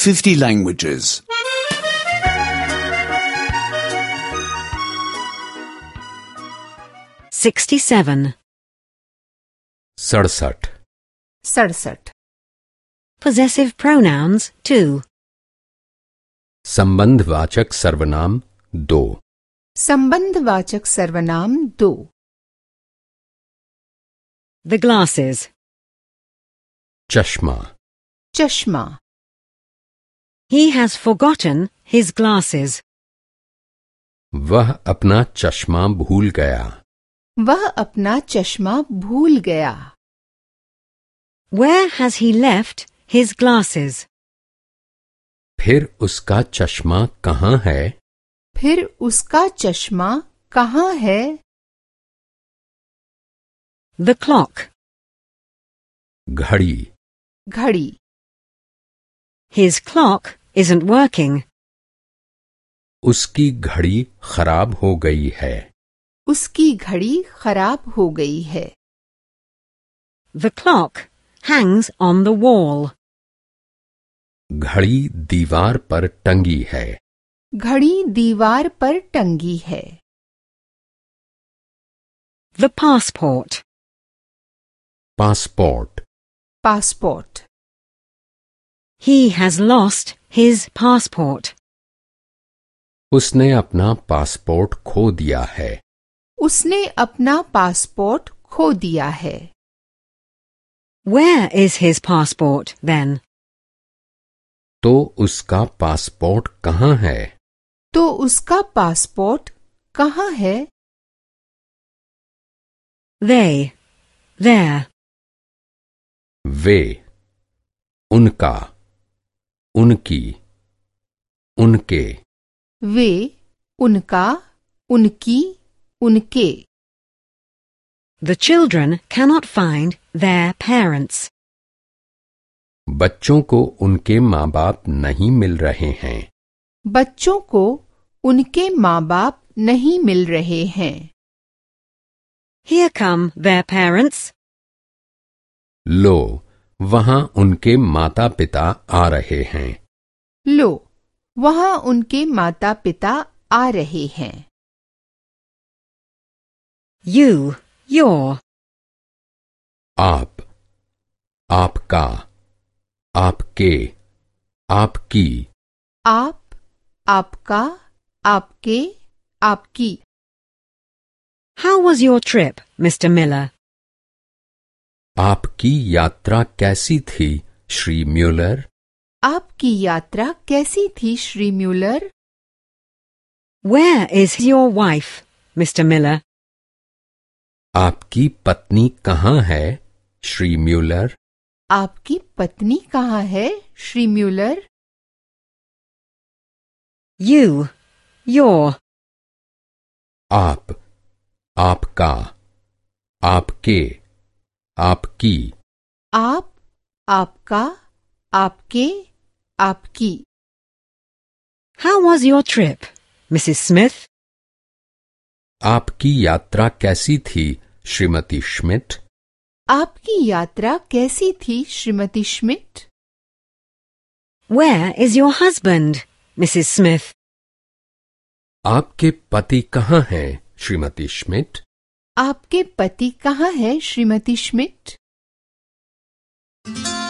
50 languages. 67. 67. 67. Possessive pronouns 2. संबंधवाचक सर्वनाम 2. संबंधवाचक सर्वनाम 2. The glasses. चश्मा. चश्मा. He has forgotten his glasses. वह अपना चश्मा भूल गया. वह अपना चश्मा भूल गया. Where has he left his glasses? फिर उसका चश्मा कहाँ है? फिर उसका चश्मा कहाँ है? The clock. घड़ी. घड़ी. His clock isn't working. उसकी घड़ी खराब हो गई है. उसकी घड़ी खराब हो गई है. The clock hangs on the wall. घड़ी दीवार पर टंगी है. घड़ी दीवार पर टंगी है. The passport. Passport. Passport. He has lost his passport. उसने अपना पासपोर्ट खो दिया है. उसने अपना पासपोर्ट खो दिया है. Where is his passport then? तो उसका पासपोर्ट कहाँ है? तो उसका पासपोर्ट कहाँ है? They. There. वे. उनका. उनकी. उनके. वे. उनका. उनकी. उनके. The children cannot find their parents. बच्चों को उनके माँ बाप नहीं मिल रहे हैं. बच्चों को उनके माँ बाप नहीं मिल रहे हैं. Here come their parents. लो, वहाँ उनके माता पिता आ रहे हैं. लो, वहाँ उनके माता पिता आ रहे हैं. You. Your. आप. आपका. आपके. आपकी. आप. आपका. आपके. आपकी. How was your trip, Mr. Miller? आपकी यात्रा कैसी थी, श्री म्यूलर? आपकी यात्रा कैसी थी, Shri Muller? Where is your wife, Mr. Miller? आपकी पत्नी कहाँ है, श्री म्यूलर? आपकी पत्नी कहाँ है, श्री म्यूलर? You. Your. आप. आपका. आपके. आपकी. आप. आपका. आपके. आपकी. How was your trip, Mrs. Smith? आपकी यात्रा कैसी थी, श्रीमती श्मिट? आपकी यात्रा कैसी थी, Shrimati Schmidt? Where is your husband, Mrs. Smith? आपके पति कहाँ हैं, श्रीमती श्मिट? आपके पति कहाँ है, श्रीमती श्मिट?